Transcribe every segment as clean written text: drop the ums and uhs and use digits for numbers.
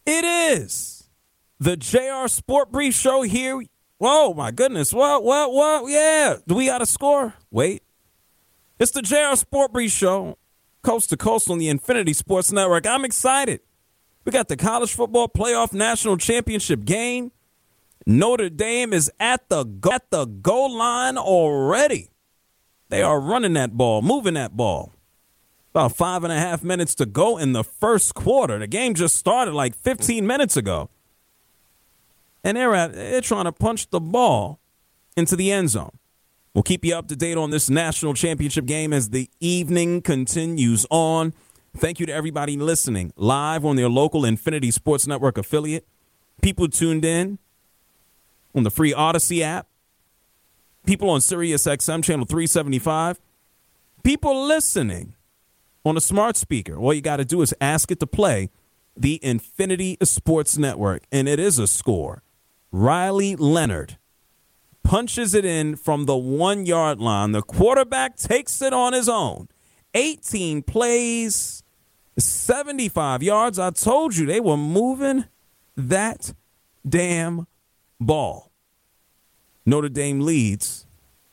It is the JR Sport Brief Show here. Whoa, my goodness. What? Yeah. Do we got a score? Wait. It's the JR Sport Brief Show, coast to coast on the Infinity Sports Network. I'm excited. We got the college football playoff national championship game. Notre Dame is at the goal line already. They are running that ball, moving that ball. About 5.5 minutes to go in the first quarter. The game just started like 15 minutes ago. And they're trying to punch the ball into the end zone. We'll keep you up to date on this national championship game as the evening continues on. Thank you to everybody listening live on their local Infinity Sports Network affiliate. People tuned in on the free Odyssey app. People on Sirius XM channel 375. People listening on a smart speaker. All you got to do is ask it to play the Infinity Sports Network, and it is a score. Riley Leonard punches it in from the 1 yard line. The quarterback takes it on his own. 18 plays, 75 yards. I told you they were moving that damn ball. Notre Dame leads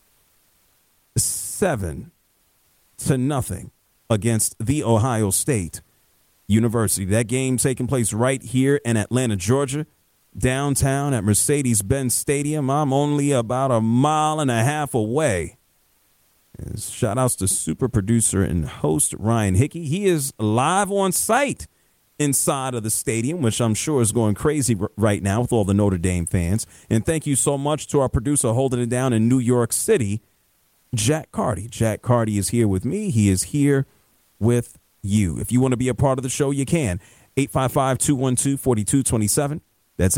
7-0 against The Ohio State University. That game taking place right here in Atlanta, Georgia, downtown at Mercedes-Benz Stadium. I'm only about 1.5 miles away. And shout outs to super producer and host Ryan Hickey. He is live on site inside of the stadium, which I'm sure is going crazy right now with all the Notre Dame fans. And thank you so much to our producer holding it down in New York City, Jack Carty. Jack Carty is here with me. He is here with you. If you want to be a part of the show, you can. 855-212-4227. That's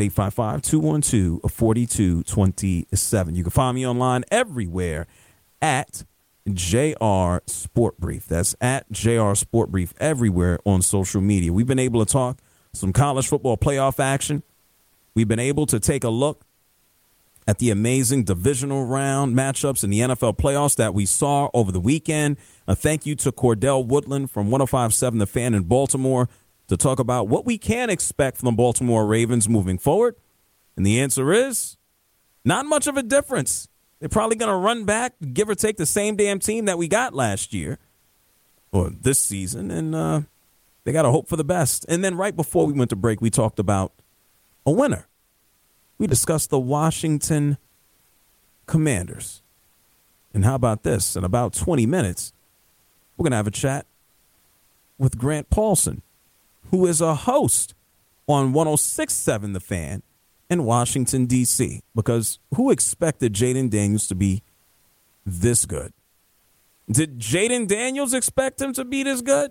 855-212-4227. You can find me online everywhere at JR Sport Brief. That's at JR Sport Brief everywhere on social media. We've been able to talk some college football playoff action. We've been able to take a look at the amazing divisional round matchups in the NFL playoffs that we saw over the weekend. A thank you to Cordell Woodland from 105.7 The Fan in Baltimore to talk about what we can expect from the Baltimore Ravens moving forward. And the answer is not much of a difference. They're probably going to run back, give or take the same damn team that we got last year or this season, and they got to hope for the best. And then right before we went to break, we talked about a winner. We discussed the Washington Commanders. And how about this? In about 20 minutes, we're going to have a chat with Grant Paulson, who is a host on 106.7 The Fan in Washington, D.C., because who expected Jayden Daniels to be this good? Did Jayden Daniels expect him to be this good?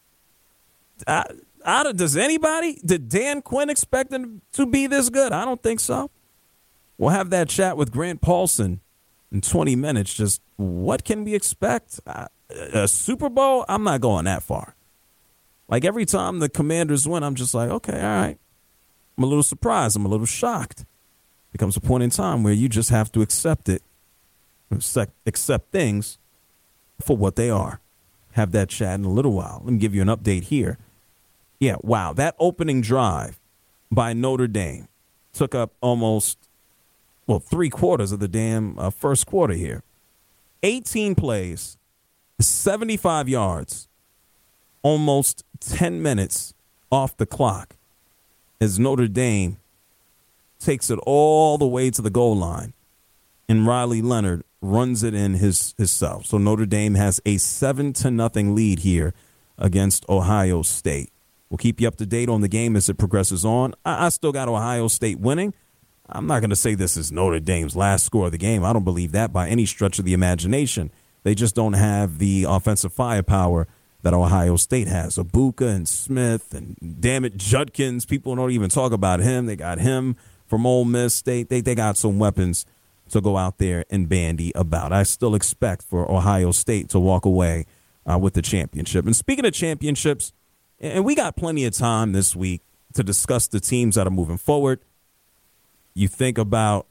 Does anybody? Did Dan Quinn expect him to be this good? I don't think so. We'll have that chat with Grant Paulson in 20 minutes. Just what can we expect? A Super Bowl? I'm not going that far. Like every time the Commanders win, I'm just like, okay, all right. I'm a little surprised. I'm a little shocked. There comes a point in time where you just have to accept it, accept things for what they are. Have that chat in a little while. Let me give you an update here. Yeah, wow. That opening drive by Notre Dame took up almost, 3/4 of the damn first quarter here. 18 plays, 75 yards, almost 10 minutes off the clock as Notre Dame takes it all the way to the goal line, and Riley Leonard runs it in himself. So Notre Dame has a 7-0 lead here against Ohio State. We'll keep you up to date on the game as it progresses on. I still got Ohio State winning. I'm not going to say this is Notre Dame's last score of the game. I don't believe that by any stretch of the imagination. They just don't have the offensive firepower that Ohio State has. Ibuka and Smith and, damn it, Judkins. People don't even talk about him. They got him from Ole Miss. They got some weapons to go out there and bandy about. I still expect for Ohio State to walk away with the championship. And speaking of championships, and we got plenty of time this week to discuss the teams that are moving forward. You think about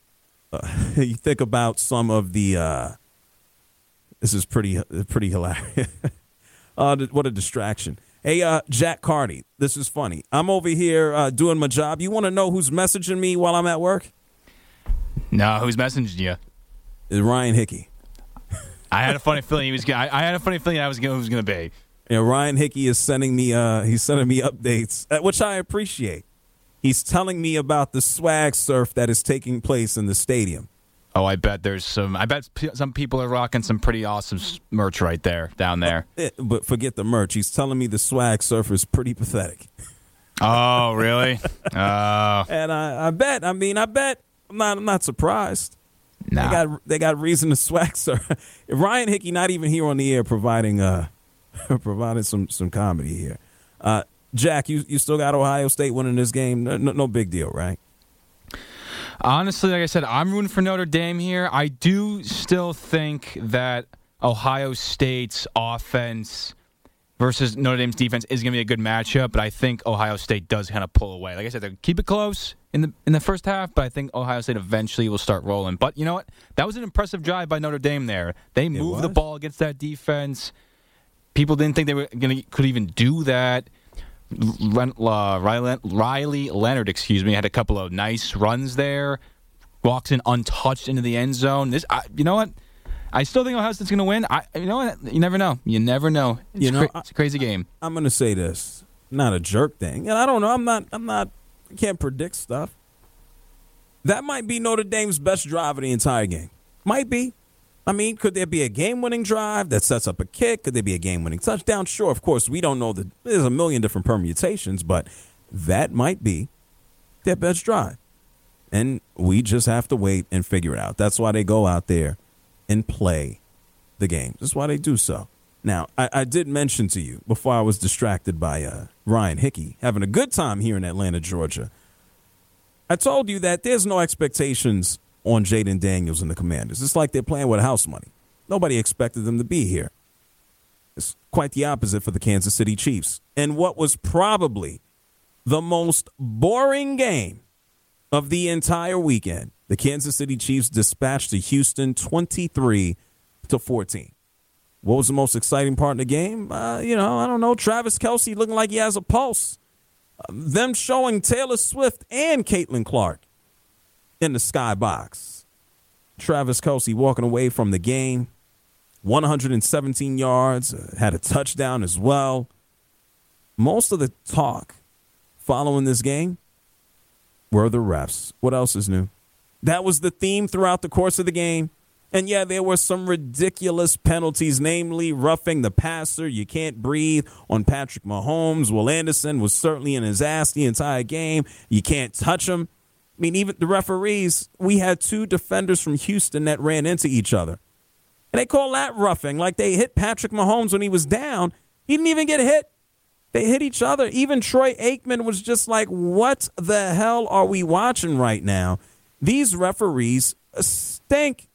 some of the this is pretty hilarious. What a distraction. Hey, Jack Carty, this is funny. I'm over here doing my job. You want to know who's messaging me while I'm at work? No, who's messaging you? It's Ryan Hickey. I had a funny feeling he was. I had a funny feeling I was going to be. Yeah, Ryan Hickey is sending me. He's sending me updates, which I appreciate. He's telling me about the swag surf that is taking place in the stadium. Oh, I bet there's some. I bet some people are rocking some pretty awesome merch right there, down there. But forget the merch. He's telling me the swag surf is pretty pathetic. Oh, really? And I bet. I'm not surprised. Nah. They got reason to swag surf. Ryan Hickey not even here on the air providing some comedy here. Jack, you still got Ohio State winning this game. No big deal, right? Honestly, like I said, I'm rooting for Notre Dame here. I do still think that Ohio State's offense versus Notre Dame's defense is going to be a good matchup, but I think Ohio State does kind of pull away. Like I said, they'll keep it close in the first half, but I think Ohio State eventually will start rolling. But you know what? That was an impressive drive by Notre Dame there. They moved the ball against that defense. People didn't think they could even do that. Riley Leonard, had a couple of nice runs there. Walks in untouched into the end zone. You know what? I still think Ohio State's going to win. You know what? You never know. You never know. It's a crazy game. I'm going to say this, not a jerk thing, and I don't know. I'm not. I can't predict stuff. That might be Notre Dame's best drive of the entire game. Might be. I mean, could there be a game-winning drive that sets up a kick? Could there be a game-winning touchdown? Sure, of course, we don't know. There's a million different permutations, but that might be their best drive. And we just have to wait and figure it out. That's why they go out there and play the game. That's why they do so. Now, I did mention to you before I was distracted by Ryan Hickey having a good time here in Atlanta, Georgia. I told you that there's no expectations on Jaden Daniels and the Commanders. It's like they're playing with house money. Nobody expected them to be here. It's quite the opposite for the Kansas City Chiefs. And what was probably the most boring game of the entire weekend, the Kansas City Chiefs dispatched to Houston 23-14. What was the most exciting part of the game? I don't know. Travis Kelce looking like he has a pulse. Them showing Taylor Swift and Caitlin Clark in the skybox. Travis Kelce walking away from the game, 117 yards, had a touchdown as well. Most of the talk following this game were the refs. What else is new? That was the theme throughout the course of the game. And yeah, there were some ridiculous penalties, namely roughing the passer. You can't breathe on Patrick Mahomes. Will Anderson was certainly in his ass the entire game. You can't touch him. I mean, even the referees, we had two defenders from Houston that ran into each other. And they call that roughing, like they hit Patrick Mahomes when he was down. He didn't even get hit. They hit each other. Even Troy Aikman was just like, what the hell are we watching right now? These referees stink.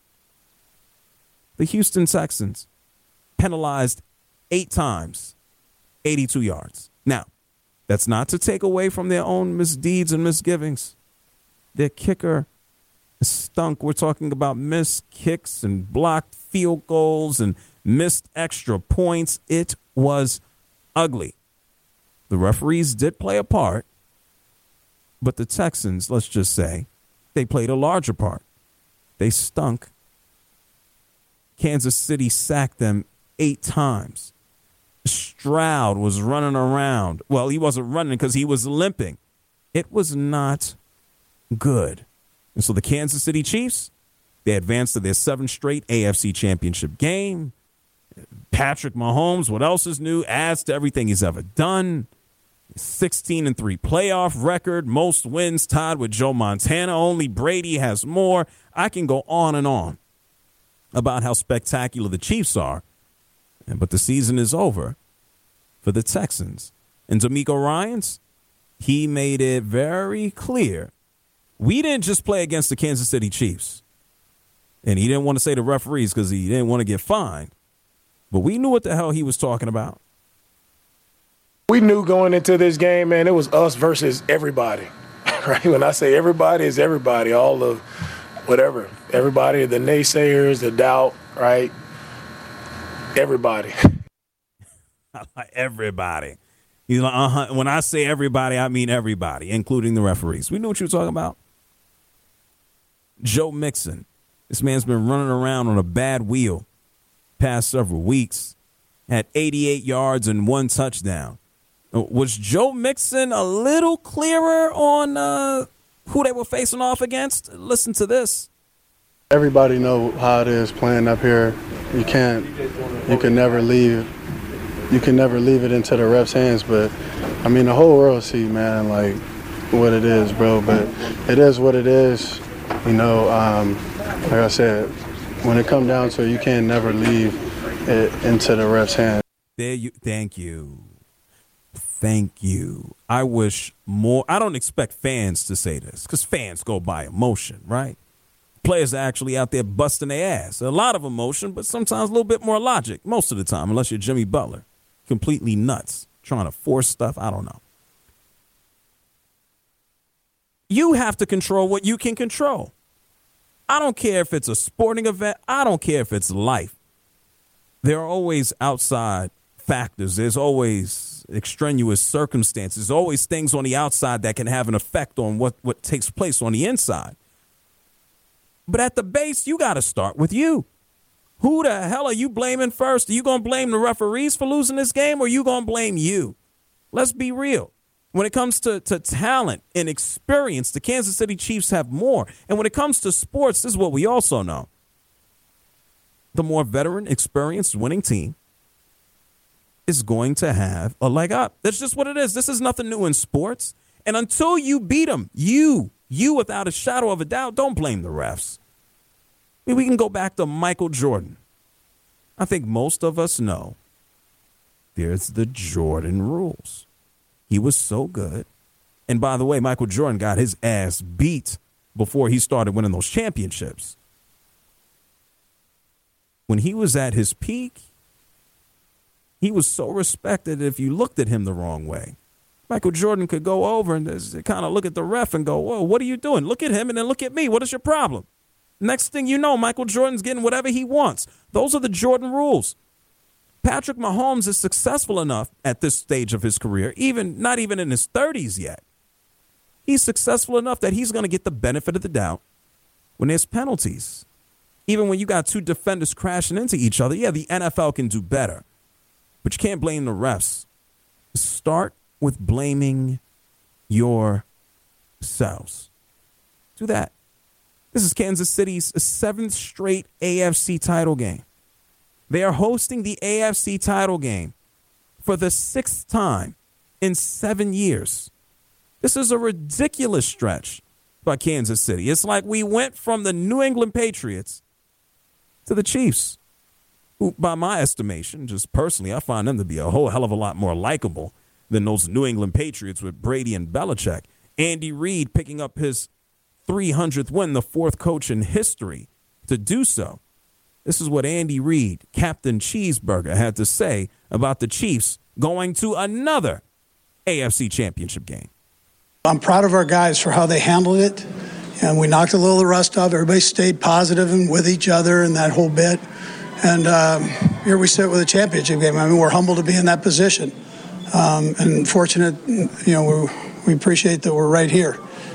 The Houston Texans penalized 8 times, 82 yards. Now, that's not to take away from their own misdeeds and misgivings. Their kicker stunk. We're talking about missed kicks and blocked field goals and missed extra points. It was ugly. The referees did play a part, but the Texans, let's just say, they played a larger part. They stunk. Kansas City sacked them 8 times. Stroud was running around. Well, he wasn't running because he was limping. It was not good. And so the Kansas City Chiefs, they advanced to their 7th straight AFC Championship game. Patrick Mahomes, what else is new? Adds to everything he's ever done. 16-3 playoff record, most wins tied with Joe Montana. Only Brady has more. I can go on and on about how spectacular the Chiefs are. But the season is over for the Texans. And DeMeco Ryans, he made it very clear. We didn't just play against the Kansas City Chiefs. And he didn't want to say the referees because he didn't want to get fined. But we knew what the hell he was talking about. We knew going into this game, man, it was us versus everybody. Right? When I say everybody, it's everybody. All of whatever. Everybody, the naysayers, the doubt, right? Everybody. Like everybody. He's like, when I say everybody, I mean everybody, including the referees. We knew what you were talking about. Joe Mixon. This man's been running around on a bad wheel past several weeks. Had 88 yards and 1 touchdown. Was Joe Mixon a little clearer on who they were facing off against? Listen to this. Everybody know how it is playing up here. You can never leave it into the refs' hands. But I mean, the whole world see, man, like what it is, bro. But it is what it is. You know, like I said, when it comes down to it, you can't never leave it into the refs' hands. Thank you. I wish more. I don't expect fans to say this because fans go by emotion, right? Players are actually out there busting their ass. A lot of emotion, but sometimes a little bit more logic. Most of the time, unless you're Jimmy Butler. Completely nuts. Trying to force stuff. I don't know. You have to control what you can control. I don't care if it's a sporting event. I don't care if it's life. There are always outside factors. There's always extraneous circumstances. There's always things on the outside that can have an effect on what takes place on the inside. But at the base, you got to start with you. Who the hell are you blaming first? Are you going to blame the referees for losing this game, or are you going to blame you? Let's be real. When it comes to talent and experience, the Kansas City Chiefs have more. And when it comes to sports, this is what we also know. The more veteran, experienced, winning team is going to have a leg up. That's just what it is. This is nothing new in sports. And until you beat them, you without a shadow of a doubt, don't blame the refs. I mean, we can go back to Michael Jordan. I think most of us know there's the Jordan rules. He was so good. And by the way, Michael Jordan got his ass beat before he started winning those championships. When he was at his peak, he was so respected if you looked at him the wrong way. Michael Jordan could go over and kind of look at the ref and go, whoa, what are you doing? Look at him and then look at me. What is your problem? Next thing you know, Michael Jordan's getting whatever he wants. Those are the Jordan rules. Patrick Mahomes is successful enough at this stage of his career, not even in his 30s yet. He's successful enough that he's going to get the benefit of the doubt when there's penalties. Even when you got two defenders crashing into each other, yeah, the NFL can do better. But you can't blame the refs. Start with blaming yourselves. Do that. This is Kansas City's 7th straight AFC title game. They are hosting the AFC title game for the 6th time in 7 years. This is a ridiculous stretch by Kansas City. It's like we went from the New England Patriots to the Chiefs, who, by my estimation, just personally, I find them to be a whole hell of a lot more likable than those New England Patriots with Brady and Belichick. Andy Reid picking up his 300th win, the 4th coach in history to do so. This is what Andy Reid, Captain Cheeseburger, had to say about the Chiefs going to another AFC championship game. I'm proud of our guys for how they handled it, and we knocked a little of the rust off. Everybody stayed positive and with each other and that whole bit. And here we sit with a championship game. I mean, we're humbled to be in that position, and fortunate, we appreciate that we're right here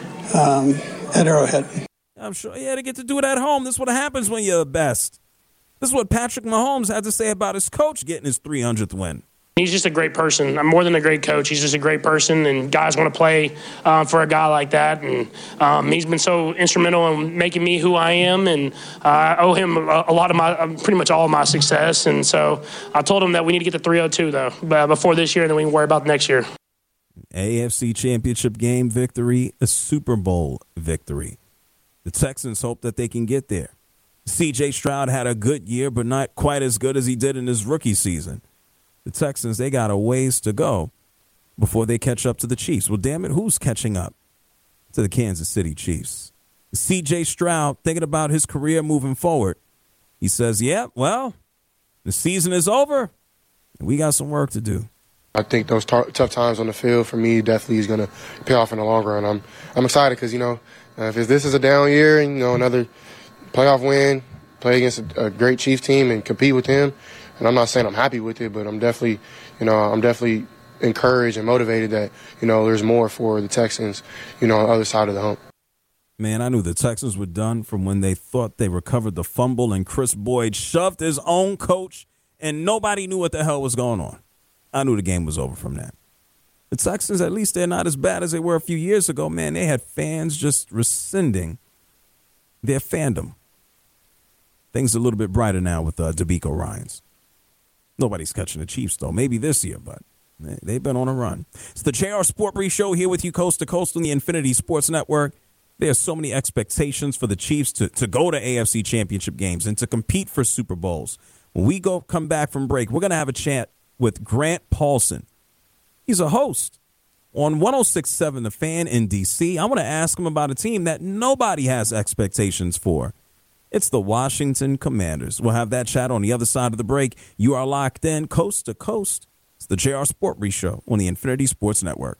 at Arrowhead. I'm sure you had to get to do it at home. This is what happens when you're the best. This is what Patrick Mahomes had to say about his coach getting his 300th win. He's just a great person. I'm more than a great coach. He's just a great person, and guys want to play for a guy like that. And he's been so instrumental in making me who I am, and I owe him a lot of pretty much all of my success. And so I told him that we need to get to 302 though before this year, and then we can worry about next year. AFC Championship game victory, a Super Bowl victory. The Texans hope that they can get there. C.J. Stroud had a good year, but not quite as good as he did in his rookie season. The Texans, they got a ways to go before they catch up to the Chiefs. Well, damn it, who's catching up to the Kansas City Chiefs? C.J. Stroud, thinking about his career moving forward, he says, yeah, well, the season is over, and we got some work to do. I think those tough times on the field for me definitely is going to pay off in the long run. I'm excited because, if this is a down year and, another playoff win, play against a great Chiefs team and compete with them. And I'm not saying I'm happy with it, but I'm definitely, I'm definitely encouraged and motivated that, there's more for the Texans, on the other side of the hump. Man, I knew the Texans were done from when they thought they recovered the fumble and Chris Boyd shoved his own coach and nobody knew what the hell was going on. I knew the game was over from that. The Texans, at least they're not as bad as they were a few years ago. Man, they had fans just rescinding their fandom. Things are a little bit brighter now with DeMeco Ryans. Nobody's catching the Chiefs, though. Maybe this year, but they've been on a run. It's the JR Sport Brief Show here with you coast to coast on the Infinity Sports Network. There's so many expectations for the Chiefs to go to AFC Championship games and to compete for Super Bowls. When we come back from break, we're going to have a chat with Grant Paulson. He's a host on 106.7 The Fan in D.C. I want to ask him about a team that nobody has expectations for. It's the Washington Commanders. We'll have that chat on the other side of the break. You are locked in coast to coast. It's the JR Sport Brief Show on the Infinity Sports Network.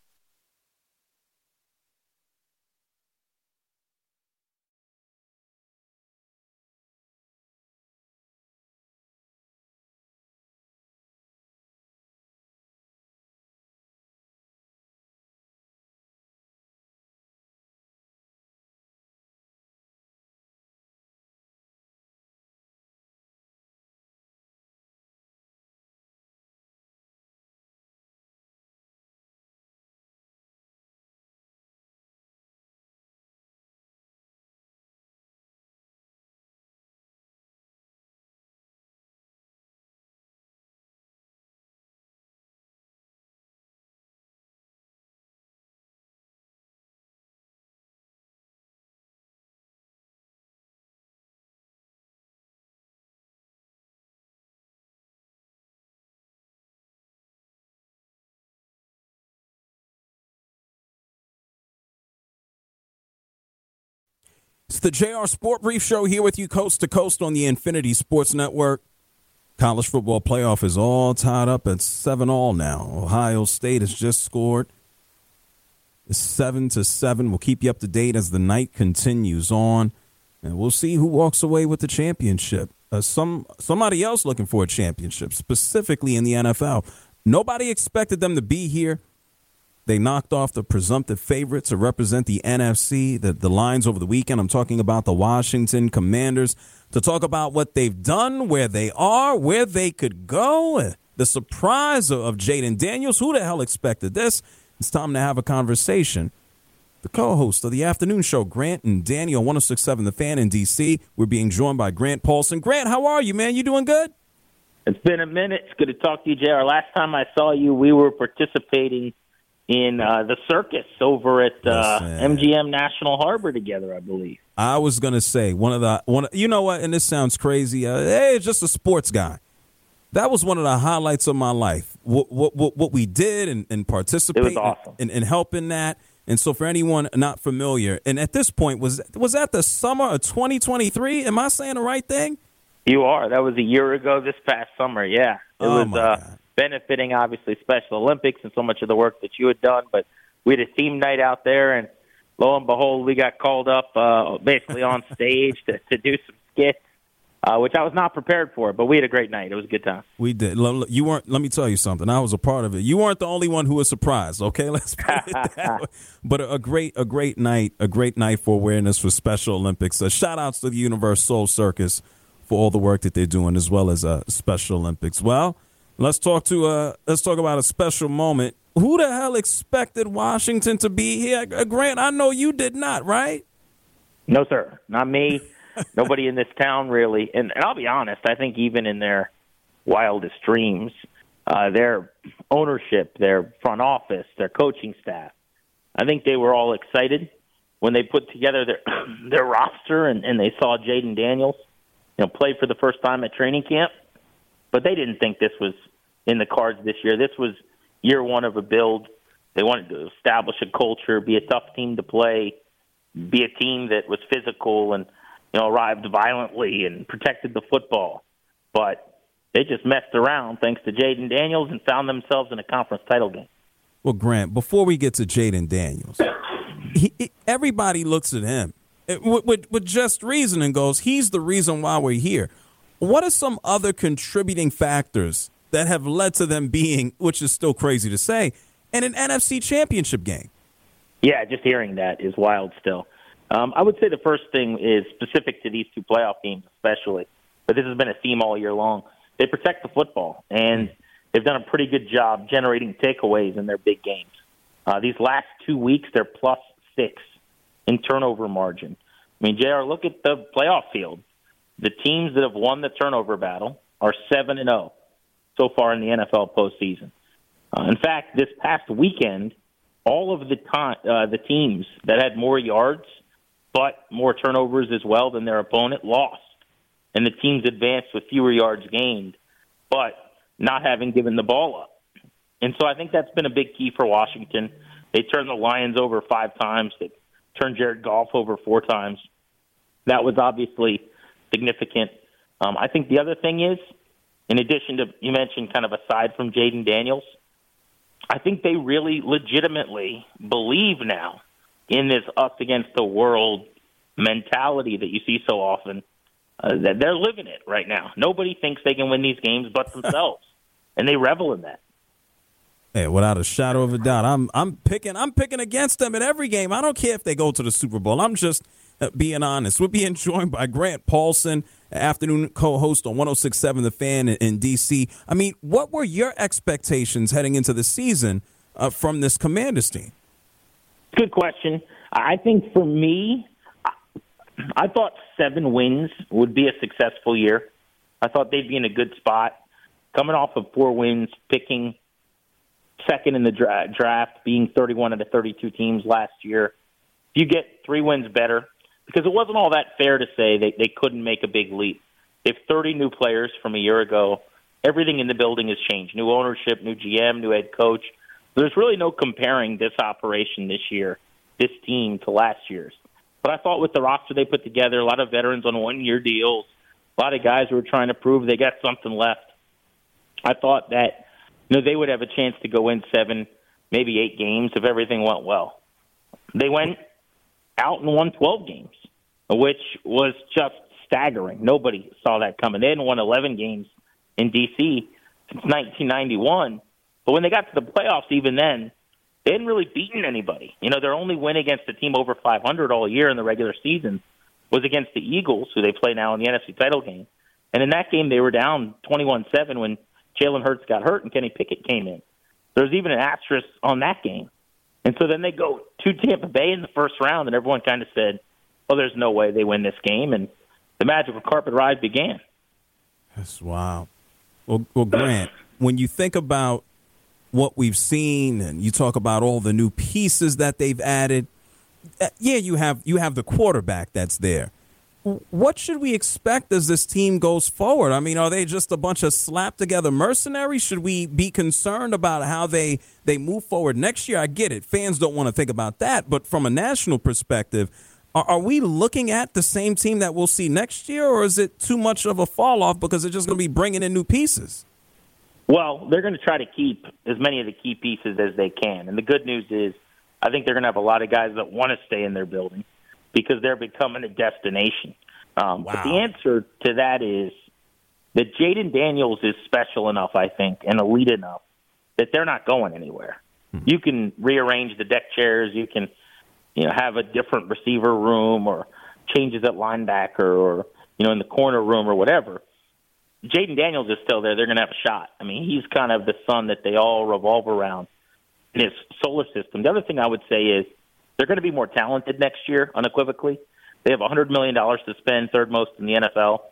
It's the JR Sport Brief Show here with you coast to coast on the Infinity Sports Network. College football playoff is all tied up at 7-all now. Ohio State has just scored. It's 7-7. We'll keep you up to date as the night continues on. And we'll see who walks away with the championship. Somebody else looking for a championship, specifically in the NFL. Nobody expected them to be here. They knocked off the presumptive favorite to represent the NFC, the Lions over the weekend. I'm talking about the Washington Commanders, to talk about what they've done, where they are, where they could go, the surprise of Jayden Daniels. Who the hell expected this? It's time to have a conversation. The co-host of the afternoon show, Grant and Daniel, 106.7 The Fan in D.C. We're being joined by Grant Paulson. Grant, how are you, man? You doing good? It's been a minute. It's good to talk to you, JR. Last time I saw you, we were participating in the circus over at MGM National Harbor together, I believe. I was going to say, you know what, and this sounds crazy, hey, it's just a sports guy. That was one of the highlights of my life, what we did and participating awesome. in helping that. And so for anyone not familiar, and at this point, was that the summer of 2023? Am I saying the right thing? You are. That was a year ago this past summer, yeah. It was benefiting, obviously, Special Olympics and so much of the work that you had done. But we had a theme night out there, and lo and behold, we got called up basically on stage to do some skits, which I was not prepared for. But we had a great night. It was a good time. We did. You weren't. Let me tell you something. I was a part of it. You weren't the only one who was surprised. Okay, let's put it that way. But a great night for awareness for Special Olympics. Shout outs to the Universal Soul Circus for all the work that they're doing, as well as Special Olympics. Well, let's talk about a special moment. Who the hell expected Washington to be here? Grant, I know you did not, right? No, sir. Not me. Nobody in this town, really. And I'll be honest, I think even in their wildest dreams, their ownership, their front office, their coaching staff, I think they were all excited when they put together their roster and they saw Jayden Daniels, play for the first time at training camp. But they didn't think this was in the cards this year. This was year one of a build. They wanted to establish a culture, be a tough team to play, be a team that was physical and, arrived violently and protected the football. But they just messed around thanks to Jayden Daniels and found themselves in a conference title game. Well, Grant, before we get to Jayden Daniels, everybody looks at him with just reason and goes, he's the reason why we're here. What are some other contributing factors that have led to them being, which is still crazy to say, in an NFC championship game. Yeah, just hearing that is wild still. I would say the first thing is specific to these two playoff teams especially, but this has been a theme all year long. They protect the football, and they've done a pretty good job generating takeaways in their big games. These last 2 weeks, they're +6 in turnover margin. I mean, JR, look at the playoff field. The teams that have won the turnover battle are 7-0 so far in the NFL postseason. In fact, this past weekend, all of the teams that had more yards but more turnovers as well than their opponent lost. And the teams advanced with fewer yards gained, but not having given the ball up. And so I think that's been a big key for Washington. They turned the Lions over 5 times. They turned Jared Goff over 4 times. That was obviously significant. I think the other thing is, in addition to, you mentioned kind of aside from Jayden Daniels, I think they really legitimately believe now in this us against the world mentality that you see so often, that they're living it right now. Nobody thinks they can win these games but themselves, and they revel in that. Hey, without a shadow of a doubt, I'm picking against them in every game. I don't care if they go to the Super Bowl. I'm just being honest. We're being joined by Grant Paulsen, afternoon co-host on 106.7 The Fan in D.C. I mean, what were your expectations heading into the season from this Commanders team? Good question. I think for me, I thought 7 wins would be a successful year. I thought they'd be in a good spot. Coming off of 4 wins, picking second in the draft, being 31 out of 32 teams last year. If you get 3 wins better, because it wasn't all that fair to say they couldn't make a big leap. They have 30 new players from a year ago. Everything in the building has changed. New ownership, new GM, new head coach. There's really no comparing this operation this year, this team, to last year's. But I thought with the roster they put together, a lot of veterans on 1-year deals, a lot of guys who were trying to prove they got something left. I thought that they would have a chance to go in 7, maybe 8 games if everything went well. They went out and won 12 games, which was just staggering. Nobody saw that coming. They hadn't won 11 games in D.C. since 1991. But when they got to the playoffs, even then, they hadn't really beaten anybody. Their only win against a team over 500 all year in the regular season was against the Eagles, who they play now in the NFC title game. And in that game, they were down 21-7 when Jalen Hurts got hurt and Kenny Pickett came in. There was even an asterisk on that game. And so then they go to Tampa Bay in the first round, and everyone kind of said, well, there's no way they win this game. And the magical carpet ride began. That's wow. Well, Grant, when you think about what we've seen and you talk about all the new pieces that they've added, you have the quarterback that's there. What should we expect as this team goes forward? I mean, are they just a bunch of slapped-together mercenaries? Should we be concerned about how they move forward next year? I get it. Fans don't want to think about that. But from a national perspective, are we looking at the same team that we'll see next year, or is it too much of a fall-off because they're just going to be bringing in new pieces? Well, they're going to try to keep as many of the key pieces as they can. And the good news is I think they're going to have a lot of guys that want to stay in their building because they're becoming a destination. Wow. But the answer to that is that Jayden Daniels is special enough, I think, and elite enough that they're not going anywhere. You can rearrange the deck chairs. You can have a different receiver room or changes at linebacker or, in the corner room or whatever. Jayden Daniels is still there. They're going to have a shot. I mean, he's kind of the sun that they all revolve around in his solar system. The other thing I would say is they're going to be more talented next year, unequivocally. They have $100 million to spend, third most in the NFL.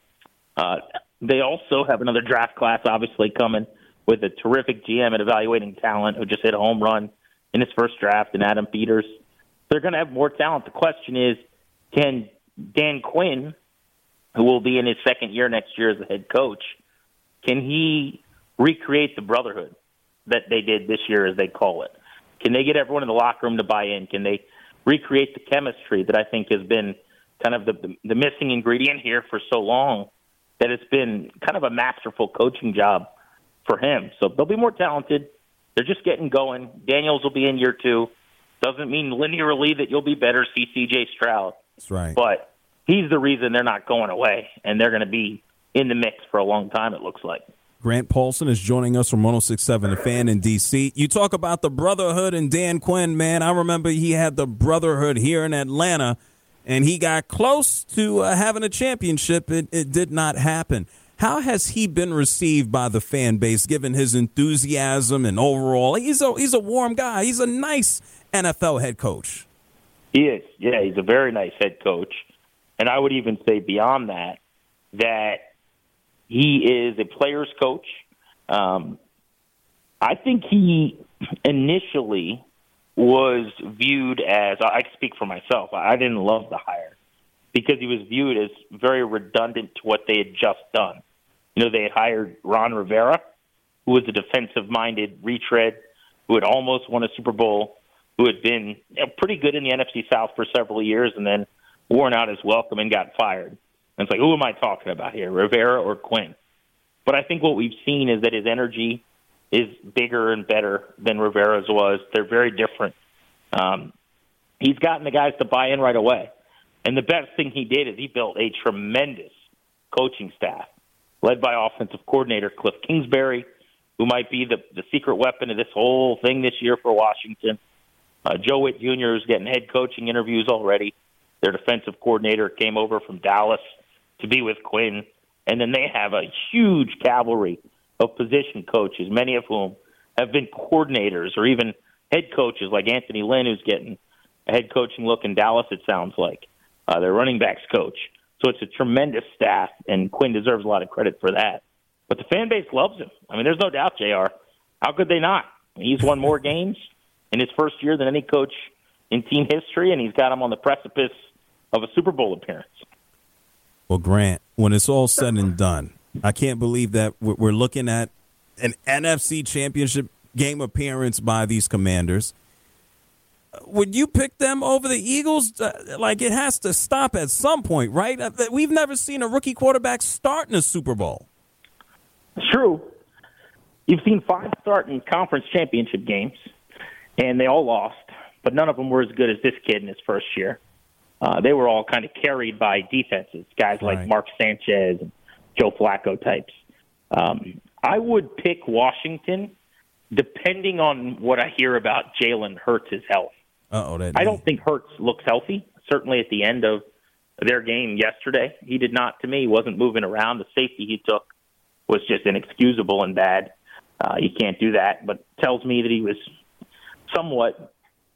They also have another draft class, obviously, coming with a terrific GM at evaluating talent who just hit a home run in his first draft, in Adam Peters. They're going to have more talent. The question is, can Dan Quinn, who will be in his second year next year as the head coach, can he recreate the brotherhood that they did this year, as they call it? Can they get everyone in the locker room to buy in? Can they recreate the chemistry that I think has been kind of the missing ingredient here for so long, that it's been kind of a masterful coaching job for him? So they'll be more talented. They're just getting going. Daniels will be in year 2. Doesn't mean linearly that you'll be better. See C.J. Stroud. That's right. But he's the reason they're not going away, and they're going to be in the mix for a long time, it looks like. Grant Paulson is joining us from 106.7 The Fan in D.C. You talk about the brotherhood and Dan Quinn, man. I remember he had the brotherhood here in Atlanta, and he got close to having a championship. It did not happen. How has he been received by the fan base, given his enthusiasm and overall? He's a warm guy. He's a nice NFL head coach. He is. Yeah, he's a very nice head coach. And I would even say beyond that, that he is a player's coach. I think he initially was viewed as, I speak for myself, I didn't love the hire because he was viewed as very redundant to what they had just done. You know, they had hired Ron Rivera, who was a defensive-minded retread, who had almost won a Super Bowl, who had been pretty good in the NFC South for several years and then worn out his welcome and got fired. And it's like, who am I talking about here, Rivera or Quinn? But I think what we've seen is that his energy is bigger and better than Rivera's was. They're very different. He's gotten the guys to buy in right away. And the best thing he did is he built a tremendous coaching staff, led by offensive coordinator Cliff Kingsbury, who might be the secret weapon of this whole thing this year for Washington. Joe Witt Jr. is getting head coaching interviews already. Their defensive coordinator came over from Dallas to be with Quinn. And then they have a huge cavalry of position coaches, many of whom have been coordinators or even head coaches like Anthony Lynn, who's getting a head coaching look in Dallas, it sounds like. Their running backs coach. So it's a tremendous staff, and Quinn deserves a lot of credit for that. But the fan base loves him. I mean, there's no doubt, JR. How could they not? He's won more games in his first year than any coach in team history, and he's got him on the precipice of a Super Bowl appearance. Well, Grant, when it's all said and done, I can't believe that we're looking at an NFC Championship game appearance by these Commanders. Would you pick them over the Eagles? Like, it has to stop at some point, right? We've never seen a rookie quarterback start in a Super Bowl. It's true. You've seen 5 start in conference championship games, and they all lost, but none of them were as good as this kid in his first year. They were all kind of carried by defenses, guys like Mark Sanchez and Joe Flacco types. I would pick Washington depending on what I hear about Jalen Hurts' health. I don't think Hurts looks healthy, certainly at the end of their game yesterday. He did not, to me, he wasn't moving around. The safety he took was just inexcusable and bad. You can't do that, but tells me that he was somewhat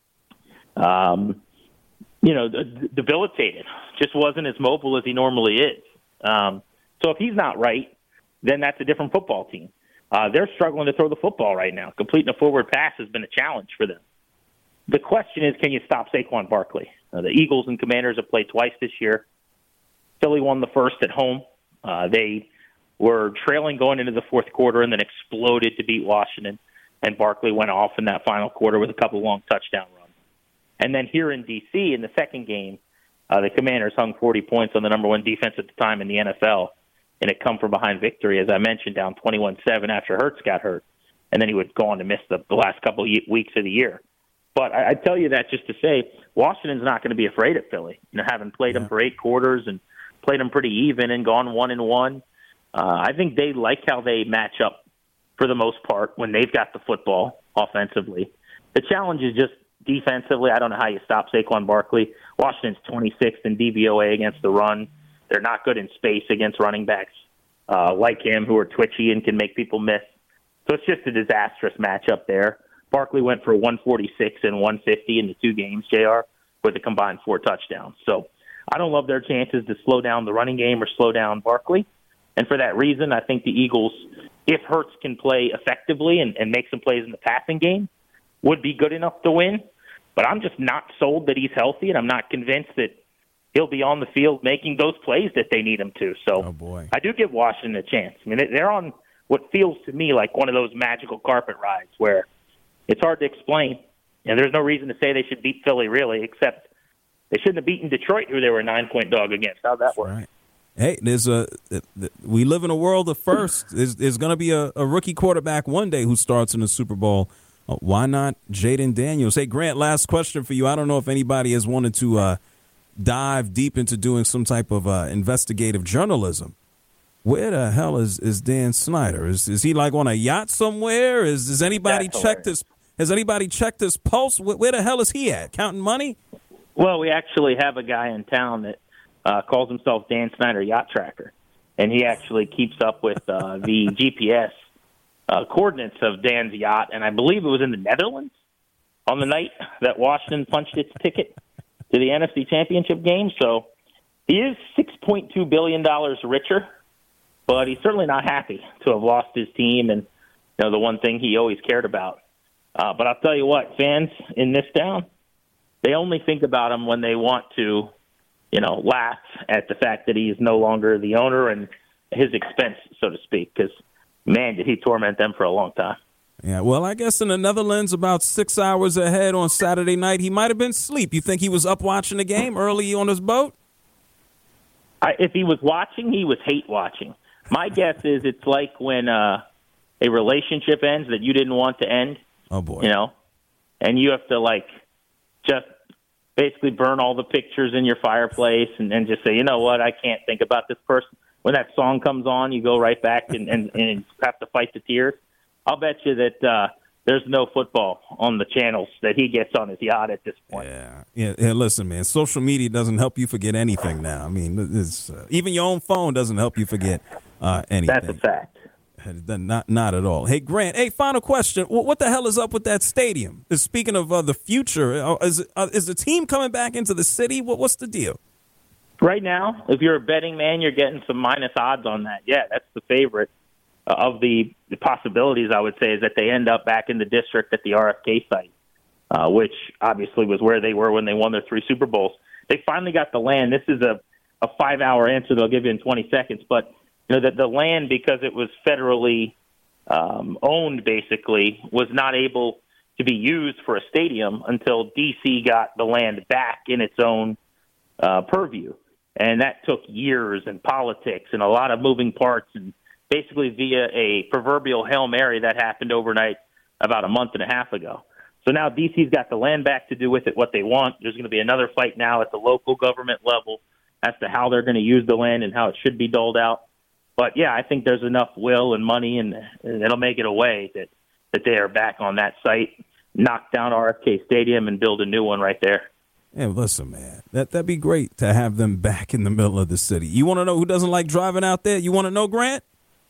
debilitated, just wasn't as mobile as he normally is. So if he's not right, then that's a different football team. They're struggling to throw the football right now. Completing a forward pass has been a challenge for them. The question is, can you stop Saquon Barkley? The Eagles and Commanders have played twice this year. Philly won the first at home. They were trailing going into the fourth quarter and then exploded to beat Washington, and Barkley went off in that final quarter with a couple long touchdown runs. And then here in D.C., in the second game, the Commanders hung 40 points on the number one defense at the time in the NFL, and it come from behind victory, as I mentioned, down 21-7 after Hurts got hurt. And then he would go on to miss the last couple of weeks of the year. But I tell you that just to say, Washington's not going to be afraid of Philly. You know, having played them for 8 quarters and played them pretty even and gone 1-1. I think they like how they match up for the most part when they've got the football offensively. The challenge is just defensively. I don't know how you stop Saquon Barkley. Washington's 26th in DVOA against the run. They're not good in space against running backs like him who are twitchy and can make people miss. So it's just a disastrous matchup there. Barkley went for 146 and 150 in the 2 games, JR, with a combined 4 touchdowns. So I don't love their chances to slow down the running game or slow down Barkley. And for that reason, I think the Eagles, if Hurts can play effectively and make some plays in the passing game, would be good enough to win. But I'm just not sold that he's healthy, and I'm not convinced that he'll be on the field making those plays that they need him to. So I do give Washington a chance. I mean, they're on what feels to me like one of those magical carpet rides where it's hard to explain. And there's no reason to say they should beat Philly, really, except they shouldn't have beaten Detroit, who they were a 9-point dog against. How'd that work? Right. Hey, we live in a world of first. There's going to be a rookie quarterback one day who starts in the Super Bowl. Why not Jayden Daniels? Hey, Grant, last question for you. I don't know if anybody has wanted to dive deep into doing some type of investigative journalism. Where the hell is Dan Snyder? Is he like on a yacht somewhere? Has anybody checked his pulse? Where the hell is he at? Counting money? Well, we actually have a guy in town that calls himself Dan Snyder Yacht Tracker, and he actually keeps up with the GPS coordinates of Dan's yacht, and I believe it was in the Netherlands on the night that Washington punched its ticket to the NFC Championship game. So he is $6.2 billion richer, but he's certainly not happy to have lost his team and the one thing he always cared about. But I'll tell you what, fans in this town, they only think about him when they want to, laugh at the fact that he is no longer the owner and his expense, so to speak, because, man, did he torment them for a long time. Yeah, well, I guess in the Netherlands, about 6 hours ahead on Saturday night, he might have been asleep. You think he was up watching the game early on his boat? If he was watching, he was hate watching. My guess is it's like when a relationship ends that you didn't want to end. Oh, boy. And you have to, just basically burn all the pictures in your fireplace and just say, you know what, I can't think about this person. When that song comes on, you go right back and have to fight the tears. I'll bet you that there's no football on the channels that he gets on his yacht at this point. Yeah. Listen, man, social media doesn't help you forget anything now. I mean, even your own phone doesn't help you forget anything. That's a fact. Not at all. Hey, Grant, final question. What the hell is up with that stadium? Speaking of the future, is the team coming back into the city? What's the deal? Right now, if you're a betting man, you're getting some minus odds on that. Yeah, that's the favorite. Of the possibilities, I would say, is that they end up back in the district at the RFK site, which obviously was where they were when they won their 3 Super Bowls. They finally got the land. This is a 5-hour answer they'll give you in 20 seconds. But the land, because it was federally owned, basically, was not able to be used for a stadium until D.C. got the land back in its own purview. And that took years and politics and a lot of moving parts and basically via a proverbial Hail Mary that happened overnight about a month and a half ago. So now D.C.'s got the land back to do with it what they want. There's going to be another fight now at the local government level as to how they're going to use the land and how it should be doled out. But, yeah, I think there's enough will and money, and it'll make it a way that they are back on that site, knock down RFK Stadium, and build a new one right there. Yeah, listen, man, that'd be great to have them back in the middle of the city. You want to know who doesn't like driving out there? You want to know, Grant?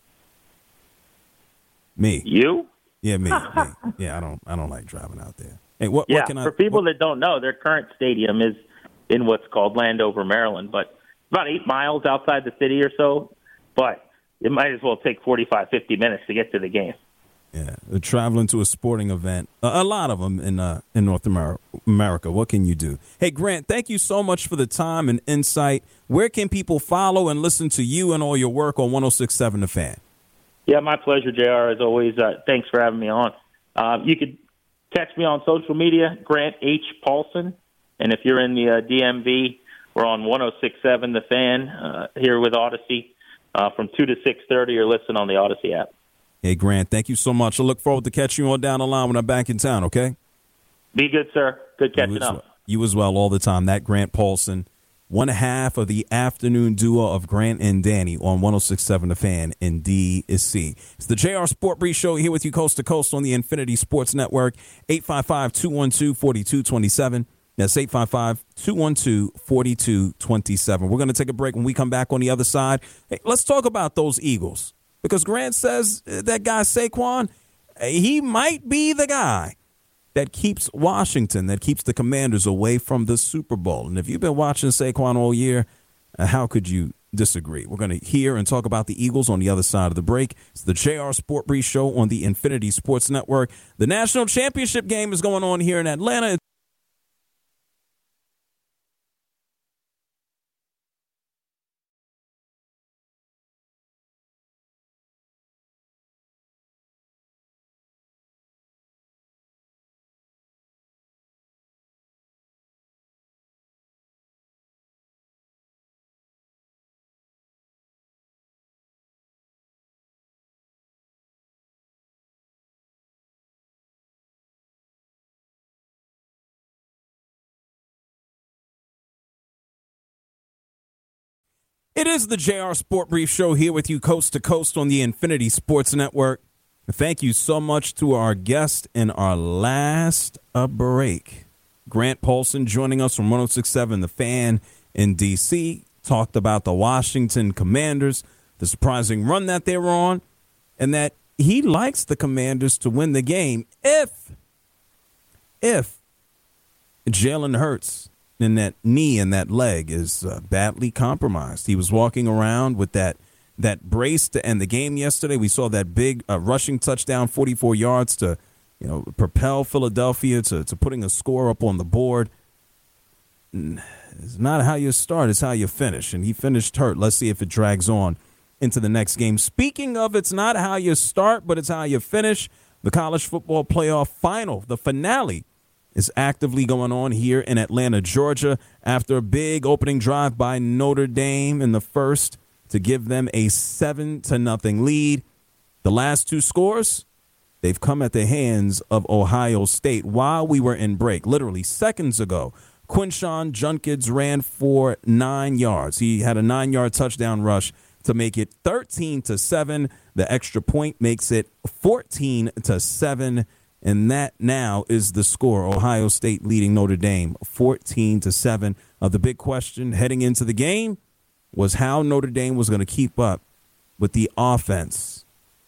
Me. You? Yeah, me. Yeah, I don't like driving out there. Hey, what can I? For people that don't know, their current stadium is in what's called Landover, Maryland, but about 8 miles outside the city or so. But it might as well take 45, 50 minutes to get to the game. Yeah, traveling to a sporting event. A lot of them in North America. What can you do? Hey, Grant, thank you so much for the time and insight. Where can people follow and listen to you and all your work on 106.7 The Fan? Yeah, my pleasure, JR, as always. Thanks for having me on. You could text me on social media, Grant H. Paulson. And if you're in the DMV, we're on 106.7 The Fan here with Odyssey from 2 to 6:30 or listen on the Odyssey app. Hey, Grant, thank you so much. I look forward to catching you on down the line when I'm back in town, okay? Be good, sir. Good catching up. You as well all the time. That Grant Paulson, one half of the afternoon duo of Grant and Danny on 106.7 The Fan in D.C. It's the JR Sport Brief Show here with you coast to coast on the Infinity Sports Network, 855-212-4227. That's 855-212-4227. We're going to take a break. When we come back on the other side, hey, let's talk about those Eagles. Because Grant says that guy Saquon, he might be the guy that keeps Washington, that keeps the Commanders away from the Super Bowl. And if you've been watching Saquon all year, how could you disagree? We're going to hear and talk about the Eagles on the other side of the break. It's the JR Sport Brief Show on the Infinity Sports Network. The national championship game is going on here in Atlanta. It is the JR Sport Brief Show here with you coast to coast on the Infinity Sports Network. Thank you so much to our guest in our last break. Grant Paulsen joining us from 106.7 The Fan in D.C. Talked about the Washington Commanders, the surprising run that they were on, and that he likes the Commanders to win the game if Jalen Hurts and that knee and that leg is badly compromised. He was walking around with that brace to end the game yesterday. We saw that big rushing touchdown, 44 yards to propel Philadelphia to putting a score up on the board. It's not how you start, it's how you finish. And he finished hurt. Let's see if it drags on into the next game. Speaking of it's not how you start, but it's how you finish, the college football playoff final, the finale, is actively going on here in Atlanta, Georgia, after a big opening drive by Notre Dame in the first to give them a 7-0 lead. The last two scores, they've come at the hands of Ohio State while we were in break. Literally seconds ago, Quinshon Judkins ran for 9 yards. He had a 9-yard touchdown rush to make it 13-7. The extra point makes it 14-7. And that now is the score. Ohio State leading Notre Dame 14-7. The big question heading into the game was how Notre Dame was going to keep up with the offense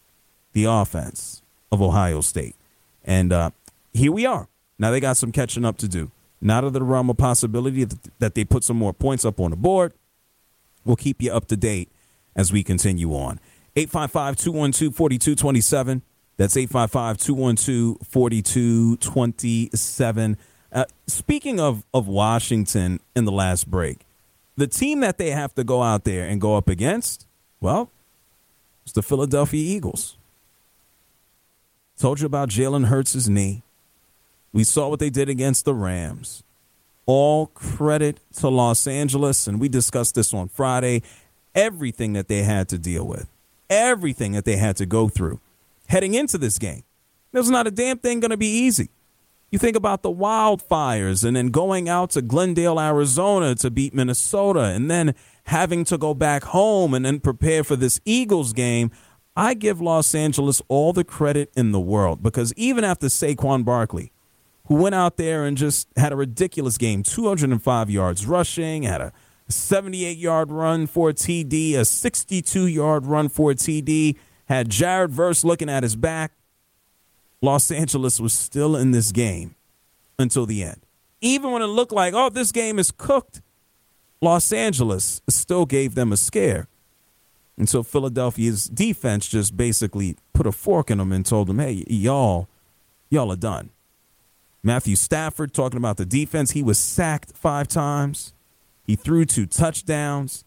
of Ohio State. And here we are. Now they got some catching up to do. Not out of the realm of possibility that they put some more points up on the board. We'll keep you up to date as we continue on. 855-212-4227. That's 855-212-4227. Speaking of Washington in the last break, the team that they have to go out there and go up against, well, it's the Philadelphia Eagles. Told you about Jalen Hurts' knee. We saw what they did against the Rams. All credit to Los Angeles, and we discussed this on Friday, everything that they had to deal with, everything that they had to go through. Heading into this game, there's not a damn thing going to be easy. You think about the wildfires and then going out to Glendale, Arizona to beat Minnesota and then having to go back home and then prepare for this Eagles game. I give Los Angeles all the credit in the world because even after Saquon Barkley, who went out there and just had a ridiculous game, 205 yards rushing, had a 78-yard run for a TD, a 62-yard run for a TD, had Jared Verse looking at his back. Los Angeles was still in this game until the end. Even when it looked like, oh, this game is cooked, Los Angeles still gave them a scare. And so Philadelphia's defense just basically put a fork in them and told them, hey, y'all are done. Matthew Stafford talking about the defense. He was sacked 5 times. He threw 2 touchdowns.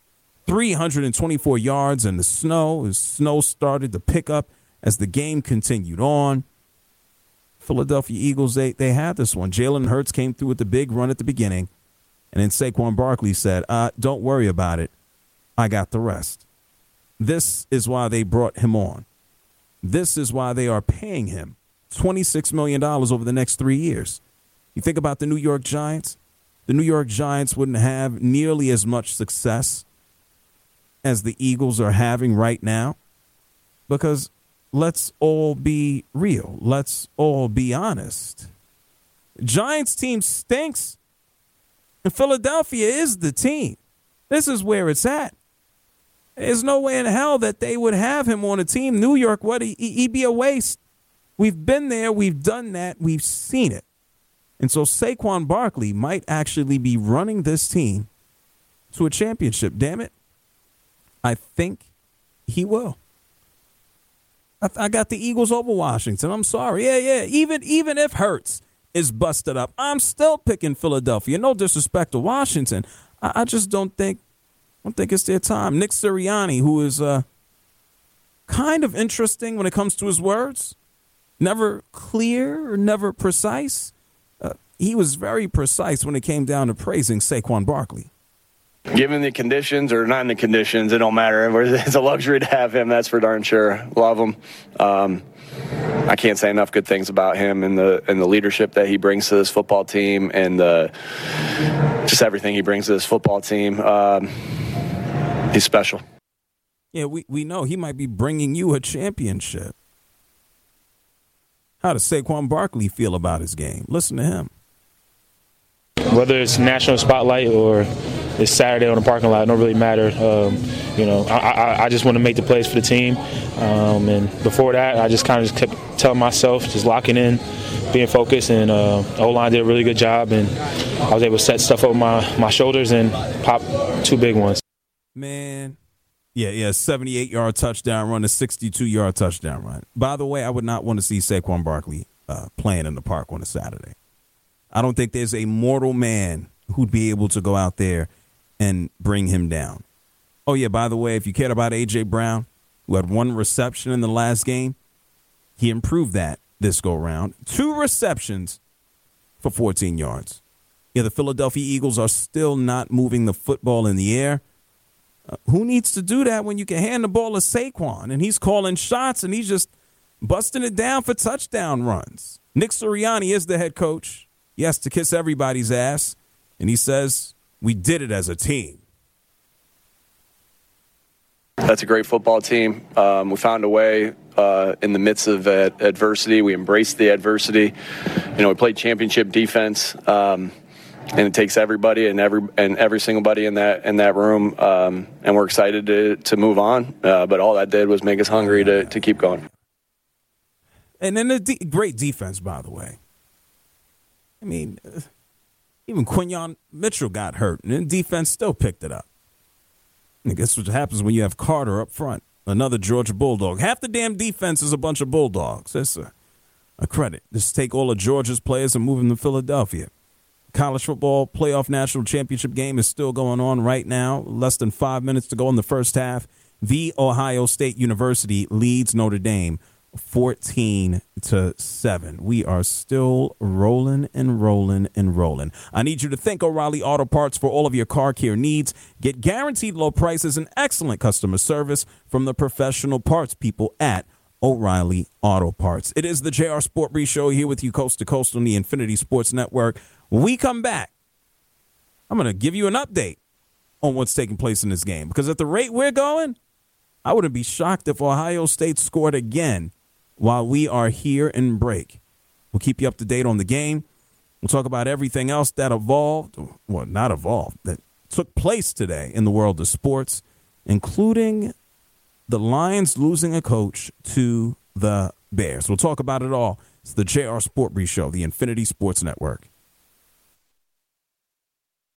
324 yards in the snow. The snow started to pick up as the game continued on. Philadelphia Eagles, they had this one. Jalen Hurts came through with the big run at the beginning, and then Saquon Barkley said, don't worry about it. I got the rest. This is why they brought him on. This is why they are paying him $26 million over the next 3 years. You think about the New York Giants. The New York Giants wouldn't have nearly as much success as the Eagles are having right now, because let's all be real. Let's all be honest. Giants team stinks, and Philadelphia is the team. This is where it's at. There's no way in hell that they would have him on a team. New York, he'd be a waste. We've been there. We've done that. We've seen it. And so Saquon Barkley might actually be running this team to a championship. Damn it. I think he will. I got the Eagles over Washington. I'm sorry. Yeah. Even if Hurts is busted up, I'm still picking Philadelphia. No disrespect to Washington. I just don't think it's their time. Nick Sirianni, who is kind of interesting when it comes to his words, never clear or never precise. He was very precise when it came down to praising Saquon Barkley. Given the conditions or not in the conditions, it don't matter. It's a luxury to have him. That's for darn sure. Love him. I can't say enough good things about him and the leadership that he brings to this football team and just everything he brings to this football team. He's special. Yeah, we know he might be bringing you a championship. How does Saquon Barkley feel about his game? Listen to him. Whether it's national spotlight or it's Saturday on the parking lot, it don't really matter. I just want to make the plays for the team. And before that, I just kind of kept telling myself, just locking in, being focused. And O-line did a really good job. And I was able to set stuff over my shoulders and pop 2 big ones. Man. Yeah, 78-yard touchdown run, a 62-yard touchdown run. By the way, I would not want to see Saquon Barkley playing in the park on a Saturday. I don't think there's a mortal man who'd be able to go out there and bring him down. Oh, yeah, by the way, if you cared about A.J. Brown, who had 1 reception in the last game, he improved that this go-round. 2 receptions for 14 yards. Yeah, the Philadelphia Eagles are still not moving the football in the air. Who needs to do that when you can hand the ball to Saquon and he's calling shots and he's just busting it down for touchdown runs? Nick Sirianni is the head coach. He has to kiss everybody's ass, and he says, we did it as a team. That's a great football team. We found a way in the midst of adversity. We embraced the adversity. We played championship defense. And it takes everybody and every single buddy in that room, and we're excited to move on. But all that did was make us hungry to keep going. And then great defense, by the way. I mean, even Quinyon Mitchell got hurt, and then defense still picked it up. And guess what happens when you have Carter up front, another Georgia Bulldog. Half the damn defense is a bunch of Bulldogs. That's a credit. Just take all of Georgia's players and move them to Philadelphia. College football playoff national championship game is still going on right now. Less than 5 minutes to go in the first half. The Ohio State University leads Notre Dame 14-7. We are still rolling and rolling and rolling. I need you to thank O'Reilly Auto Parts for all of your car care needs. Get guaranteed low prices and excellent customer service from the professional parts people at O'Reilly Auto Parts. It is the JR Sport Brief Show here with you coast to coast on the Infinity Sports Network. When we come back, I'm going to give you an update on what's taking place in this game. Because at the rate we're going, I wouldn't be shocked if Ohio State scored again while we are here in break. We'll keep you up to date on the game. We'll talk about everything else that that took place today in the world of sports, including the Lions losing a coach to the Bears. We'll talk about it all. It's the JR Sport Brief Show, the Infinity Sports Network.